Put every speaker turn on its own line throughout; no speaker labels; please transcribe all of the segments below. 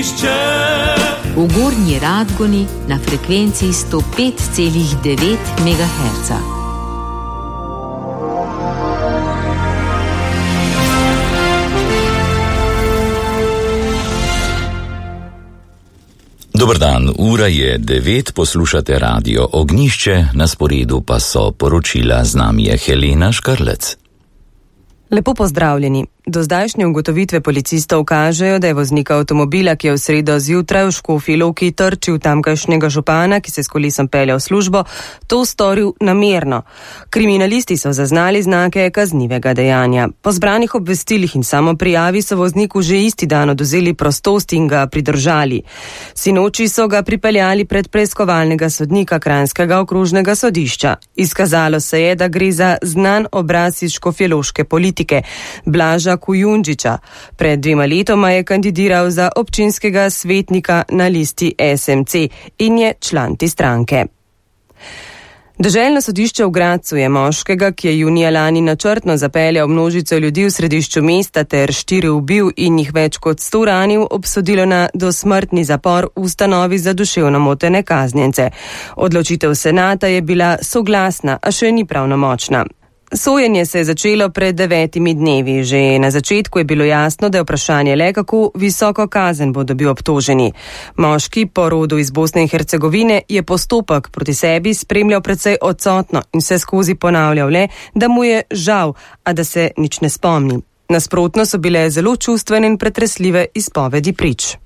Ognišče.
V Gornji Radgoni na frekvenci 105,9 MHz.
Dober dan, ura je 9, poslušate radio Ognišče, na sporedu pa so poročila, z nami je Helena Škarlec.
Lepo pozdravljeni. Do zdajšnje ugotovitve policistov kažejo, da je voznik avtomobila, ki je v sredo zjutraj v Škofji Loki trčil tamkajšnjega župana, ki se s kolesom pelje v službo, to storil namerno. Kriminalisti so zaznali znake kaznivega dejanja. Po zbranih obvestilih in samoprijavi so vozniku že isti dan odvzeli prostost in ga pridržali. Sinoči so ga pripeljali pred preiskovalnega sodnika Kranjskega okrožnega sodišča. Izkazalo se je, da gre za znan obraz iz škofjeloške politike, Blaža Kujundžiča. Pred 2 letoma je kandidiral za občinskega svetnika na listi SMC in je član te stranke. Deželno sodišče v Gradcu je moškega, ki je junija lani načrtno zapeljal množico ljudi v središču mesta ter 4 ubil in jih več kot 100 ranil, obsodilo na dosmrtni zapor v ustanovi za duševno motene kaznjence. Odločitev senata je bila soglasna, a še ni pravnomočna. Sojenje se je začelo pred 9 dnevi. Že na začetku je bilo jasno, da je vprašanje le, kako visoko kazen bo dobil obtoženi. Moški po rodu iz Bosne in Hercegovine je postopek proti sebi spremljal precej odsotno in vse skozi ponavljal le, da mu je žal, a da se nič ne spomni. Nasprotno so bile zelo čustvene in pretresljive izpovedi prič.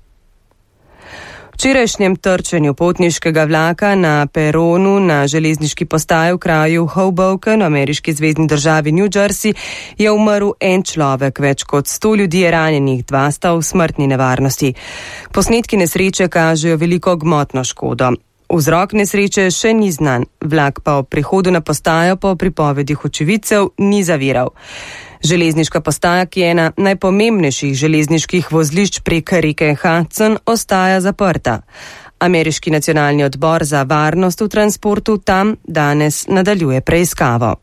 Včerajšnjem trčenju potniškega vlaka na peronu na železniški postaji v kraju Hoboken v ameriški zvezni državi New Jersey je umrl en človek, več kot 100 ljudi je ranjenih, 2 sta v smrtni nevarnosti. Posnetki nesreče kažejo veliko gmotno škodo. Vzrok nesreče še ni znan, vlak pa ob prihodu na postajo po pripovedih očividcev ni zaviral. Železniška postaja, ki je ena najpomembnejših železniških vozlišč prek reke Hudson, ostaja zaprta. Ameriški nacionalni odbor za varnost v transportu tam danes nadaljuje preiskavo.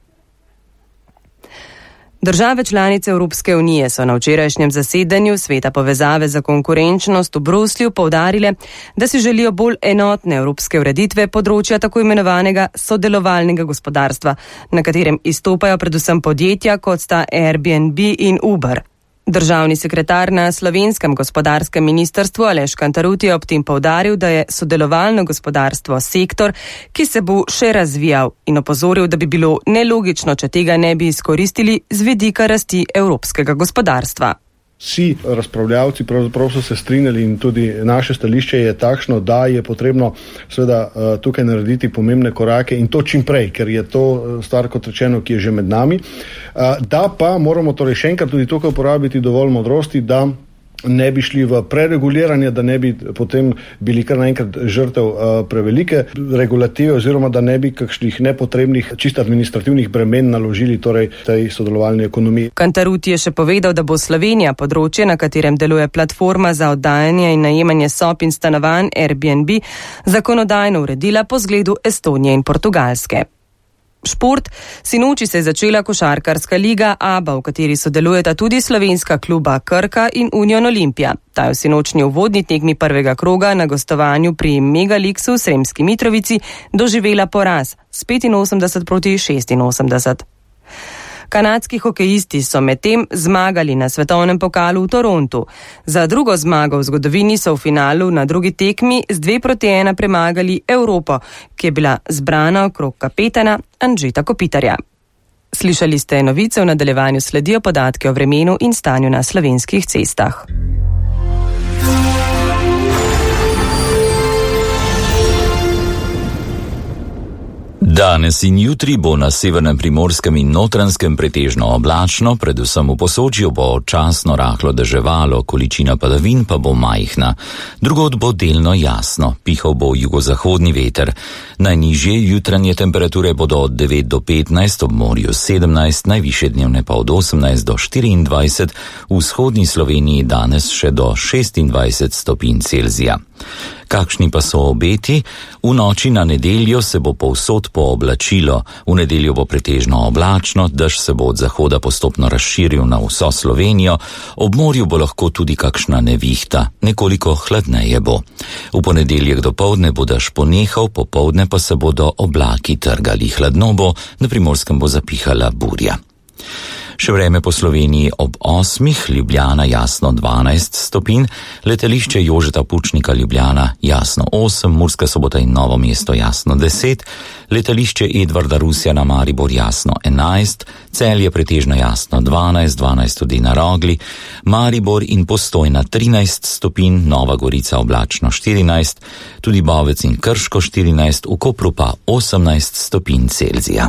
Države članice Evropske unije so na včerajšnjem zasedanju Sveta povezave za konkurenčnost v Bruslju poudarile, da si želijo bolj enotne evropske ureditve področja tako imenovanega sodelovalnega gospodarstva, na katerem izstopajo predvsem podjetja kot sta Airbnb in Uber. Državni sekretar na slovenskem gospodarskem ministrstvu Aleš Kantaruti je ob tem poudaril, da je sodelovalno gospodarstvo sektor, ki se bo še razvijal, in opozoril, da bi bilo nelogično, če tega ne bi izkoristili z vidika rasti evropskega gospodarstva.
Vsi razpravljavci pravzaprav so se strinjali in tudi naše stališče je takšno, da je potrebno seveda tukaj narediti pomembne korake in to čim prej, ker je to stvar, kot rečeno, ki je že med nami. Da pa moramo torej še enkrat tudi tukaj uporabiti dovolj modrosti, da ne bi šli v prereguliranje, da ne bi potem bili kar naenkrat žrtev prevelike regulative oziroma da ne bi kakšnih nepotrebnih čisto administrativnih bremen naložili torej tej sodelovalni ekonomiji.
Kantaruti je še povedal, da bo Slovenija področje, na katerem deluje platforma za oddajanje in najemanje sob in stanovanj Airbnb, zakonodajno uredila po zgledu Estonije in Portugalske. Šport. Sinoči se je začela košarkarska liga ABA, v kateri sodelujeta tudi slovenska kluba Krka in Union Olimpija. Ta je v sinočni uvodni tekmi prvega kroga na gostovanju pri Megalixu v Sremski Mitrovici doživela poraz s 85-86. Kanadski hokejisti so medtem zmagali na svetovnem pokalu v Torontu. Za drugo zmago v zgodovini so v finalu na drugi tekmi z 2-1 premagali Evropo, ki je bila zbrana okrog kapetana Anžeta Kopitarja. Slišali ste novice, v nadaljevanju sledijo podatke o vremenu in stanju na slovenskih cestah.
Danes in jutri bo na severnem Primorskem in Notranjskem pretežno oblačno, predvsem v Posočju bo občasno rahlo deževalo, količina padavin pa bo majhna. Drugod bo delno jasno, pihal bo jugozahodni veter. Najnižje jutranje temperature bodo od 9 do 15, ob morju 17, najvišje dnevne pa od 18 do 24, v vzhodni Sloveniji danes še do 26 stopinj Celzija. Kakšni pa so obeti? V noči na nedeljo se bo povsod pooblačilo, v nedeljo bo pretežno oblačno, dež se bo od zahoda postopno razširil na vso Slovenijo, ob morju bo lahko tudi kakšna nevihta, nekoliko hladneje bo. V ponedeljek dopoldne bo dež ponehal, popoldne pa se bodo oblaki trgali, hladno bo, na Primorskem bo zapihala burja. Še vreme po Sloveniji ob 8, Ljubljana jasno 12 stopinj, letališče Jožeta Pučnika Ljubljana jasno 8, Murska Sobota in Novo mesto jasno 10, letališče Edvarda Rusjana Maribor jasno 11, Celje pretežno jasno 12 tudi na Rogli, Maribor in Postojna 13 stopinj, Nova Gorica oblačno 14, tudi Bovec in Krško 14, v Kopru pa 18 stopinj Celzija.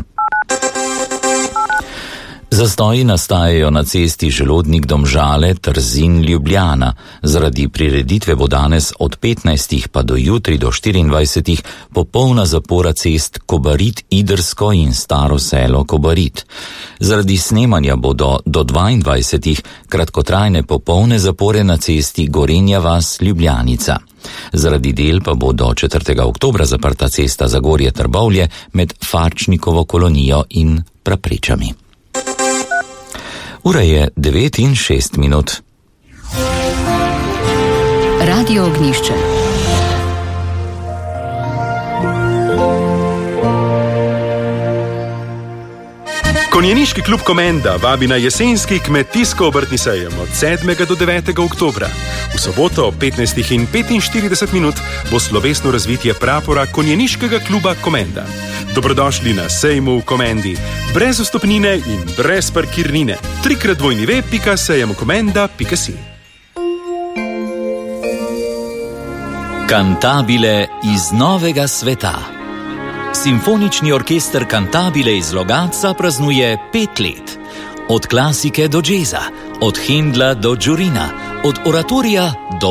Zastoji nastajajo na cesti Želodnik-Domžale, Trzin-Ljubljana. Zaradi prireditve bo danes od 15. pa do jutri do 24. popolna zapora cest Kobarid-Idrsko in Staro selo Kobarid. Zaradi snemanja bodo do 22. kratkotrajne popolne zapore na cesti Gorenja vas-Ljubljanica. Zaradi del pa bo do 4. oktobra zaprta cesta Zagorje-Trbovlje med Farčnikovo kolonijo in Praprečami. Ura je 9:06.
Radio Ognjišče.
Konjeniški klub Komenda vabi na jesenski kmetijsko-obrtni sejem od 7. do 9. oktobra. V soboto ob 15:45 bo slovesno razvitje prapora konjeniškega kluba Komenda. Dobrodošli na sejmu v Komendi, brez vstopnine in brez parkirnine. www.sejemkomenda.si.
Kantabile iz novega sveta. Simfonični orkester Kantabile iz Logatca praznuje 5 let. Od klasike do džeza, od Händla do Džurina, od oratorija do